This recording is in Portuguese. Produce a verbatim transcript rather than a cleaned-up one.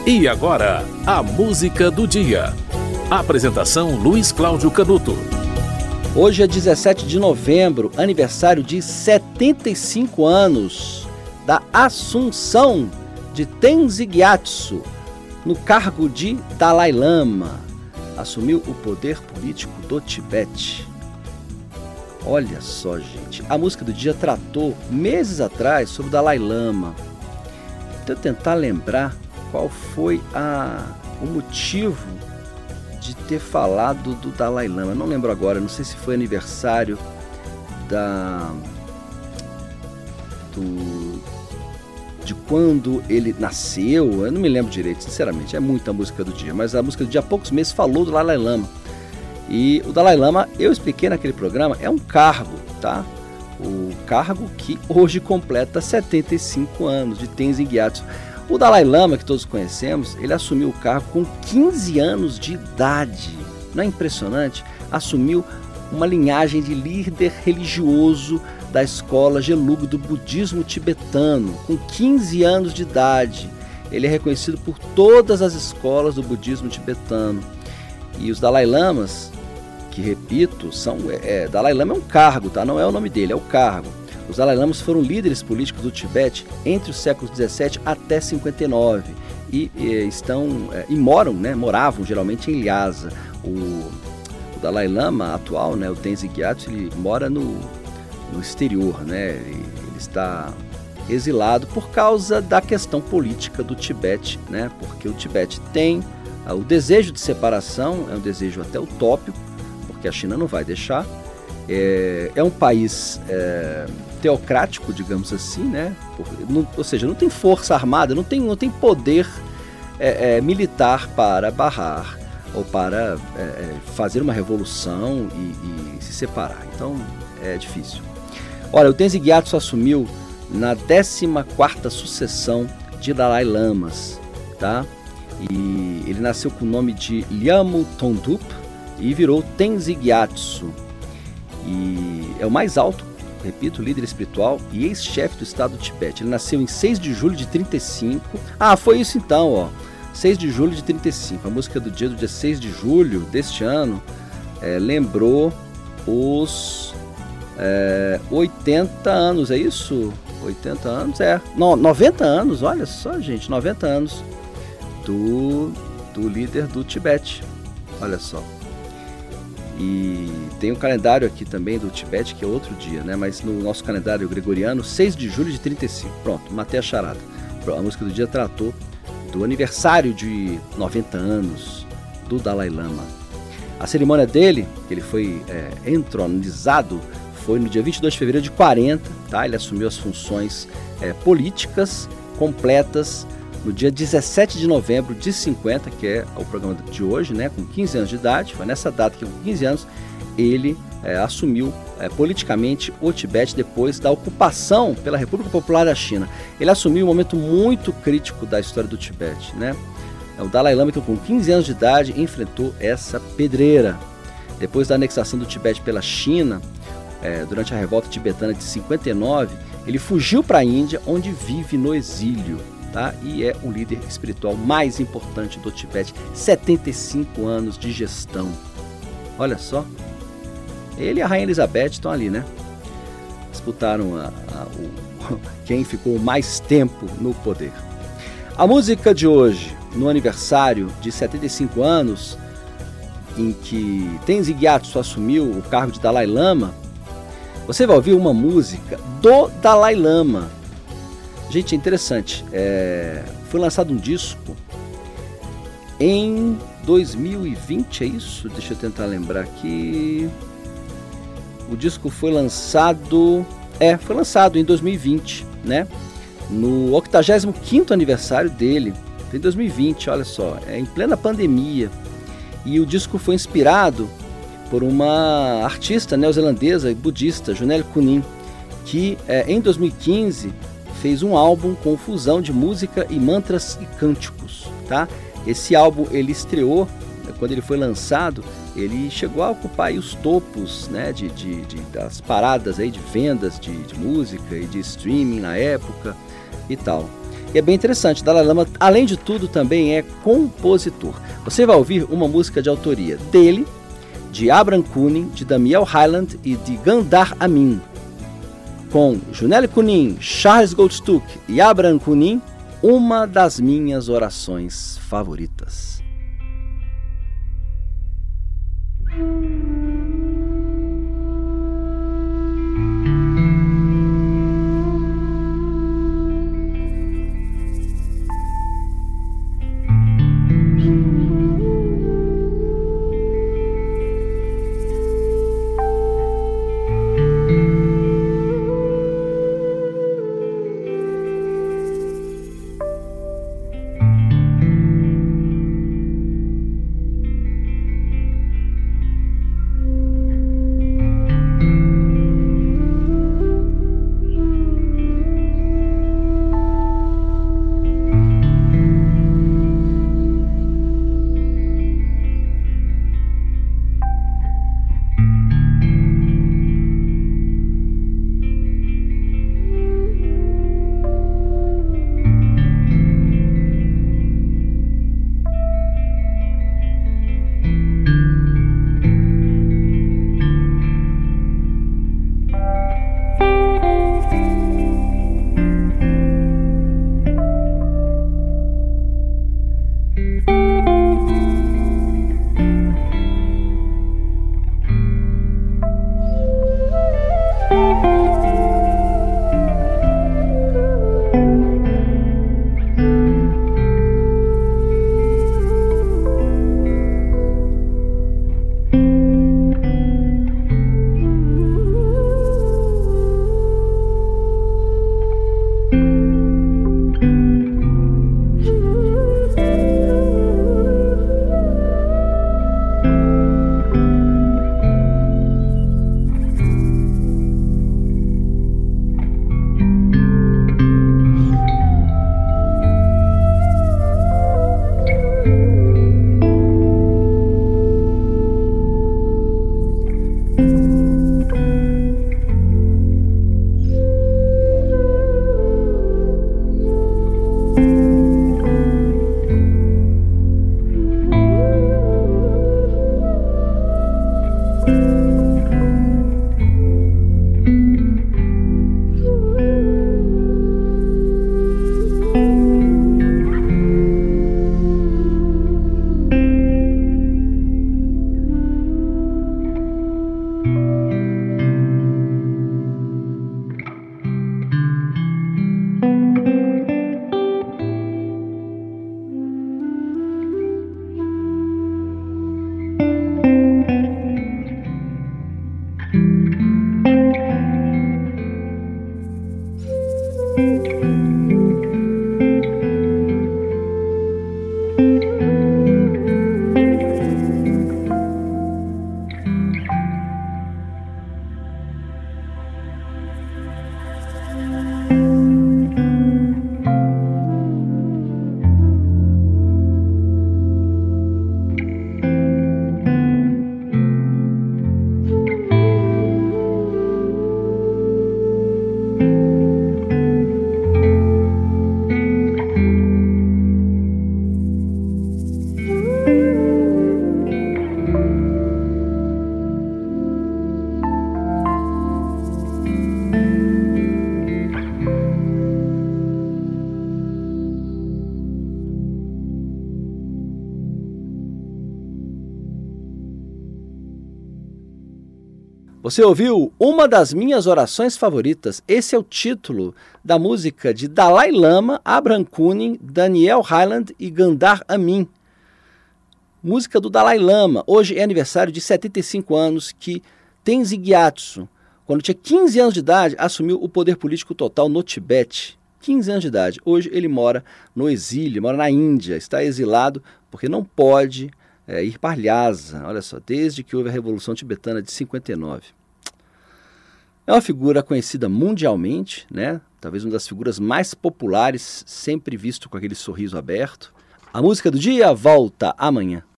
E agora, a música do dia. Apresentação Luiz Cláudio Canuto. Hoje é dezessete de novembro, aniversário de setenta e cinco anos da assunção de Tenzin Gyatso no cargo de Dalai Lama. Assumiu o poder político do Tibete. Olha só, gente, a música do dia tratou meses atrás sobre o Dalai Lama. Deixa eu tentar lembrar qual foi a, o motivo de ter falado do Dalai Lama. Eu não lembro agora, não sei se foi aniversário da, do, de quando ele nasceu, eu não me lembro direito, sinceramente, é muita música do dia, mas a música do dia há poucos meses falou do Dalai Lama. E o Dalai Lama, eu expliquei naquele programa, é um cargo, tá? O cargo que hoje completa setenta e cinco anos, de Tenzin Gyatso. O Dalai Lama, que todos conhecemos, ele assumiu o cargo com quinze anos de idade. Não é impressionante? Assumiu uma linhagem de líder religioso da escola Gelug do budismo tibetano, com quinze anos de idade. Ele é reconhecido por todas as escolas do budismo tibetano. E os Dalai Lamas, que repito, são, é, Dalai Lama é um cargo, tá? Não é o nome dele, é o cargo. Os Dalai Lamas foram líderes políticos do Tibete entre os séculos dezessete até cinquenta e nove e, e estão é, e moram, né? Moravam geralmente em Lhasa. O, o Dalai Lama atual, né? O Tenzin Gyatso, ele mora no, no exterior, né? Ele, ele está exilado por causa da questão política do Tibete, né? Porque o Tibete tem ah, o desejo de separação, é um desejo até utópico, porque a China não vai deixar. É, é um país é, teocrático, digamos assim, né? Por, não, ou seja, não tem força armada, não tem, não tem poder é, é, militar para barrar ou para é, fazer uma revolução e, e se separar. Então é difícil. Olha, o Tenzin Gyatso assumiu na décima quarta sucessão de Dalai Lamas, tá? E ele nasceu com o nome de Lhamo Thondup e virou Tenzin Gyatso. E é o mais alto, repito, líder espiritual e ex-chefe do estado do Tibete. Ele nasceu em seis de julho de trinta e cinco. Ah, foi isso então, ó. seis de julho de trinta e cinco. A música do dia do dia seis de julho deste ano é, lembrou os é, oitenta anos, é isso? oitenta anos, é. Não, noventa anos, olha só, gente, noventa anos do, do líder do Tibete. Olha só. E tem um calendário aqui também do Tibete, que é outro dia, né? Mas no nosso calendário gregoriano, seis de julho de trinta e cinco. Pronto, matei a charada. A música do dia tratou do aniversário de noventa anos do Dalai Lama. A cerimônia dele, que ele foi é, entronizado, foi no dia vinte e dois de fevereiro de quarenta, tá? Ele assumiu as funções é, políticas completas no dia dezessete de novembro de cinquenta, que é o programa de hoje, né, com quinze anos de idade. Foi nessa data que, com quinze anos, ele é, assumiu é, politicamente o Tibete depois da ocupação pela República Popular da China. Ele assumiu um momento muito crítico da história do Tibete, né? O Dalai Lama, que com quinze anos de idade, enfrentou essa pedreira. Depois da anexação do Tibete pela China, é, durante a revolta tibetana de cinquenta e nove, ele fugiu para a Índia, onde vive no exílio. Tá? E é o líder espiritual mais importante do Tibete, setenta e cinco anos de gestão. Olha só, ele e a Rainha Elizabeth estão ali, né? Disputaram a, a, o, quem ficou mais tempo no poder. A música de hoje, no aniversário de setenta e cinco anos, em que Tenzin Gyatso assumiu o cargo de Dalai Lama, você vai ouvir uma música do Dalai Lama. Gente, é interessante, é, foi lançado um disco em dois mil e vinte, é isso? Deixa eu tentar lembrar aqui. O disco foi lançado, é, foi lançado em dois mil e vinte, né? No octagésimo quinto aniversário dele, em dois mil e vinte, olha só, é em plena pandemia. E o disco foi inspirado por uma artista neozelandesa e budista, Junelle Kunin, que é, em dois mil e quinze... fez um álbum com fusão de música e mantras e cânticos, tá? Esse álbum ele estreou, quando ele foi lançado, ele chegou a ocupar aí os topos, né, de, de, de, das paradas aí de vendas de, de música e de streaming na época e tal. E é bem interessante, Dalai Lama, além de tudo, também é compositor. Você vai ouvir uma música de autoria dele, de Abram Kunin, de Damiel Highland e de Gandhar Amin. Com Junelle Kunin, Charles Goldstuck e Abram Kunin, uma das minhas orações favoritas. Você ouviu Uma das Minhas Orações Favoritas. Esse é o título da música de Dalai Lama, Abram Kunin, Damiel Highland e Gandhar Amin. Música do Dalai Lama. Hoje é aniversário de setenta e cinco anos que Tenzin Gyatso, quando tinha quinze anos de idade, assumiu o poder político total no Tibete. quinze anos de idade. Hoje ele mora no exílio, mora na Índia, está exilado porque não pode é, ir para Lhasa, olha só, desde que houve a Revolução Tibetana de cinquenta e nove. É uma figura conhecida mundialmente, né? Talvez uma das figuras mais populares, sempre visto com aquele sorriso aberto. A música do dia volta amanhã.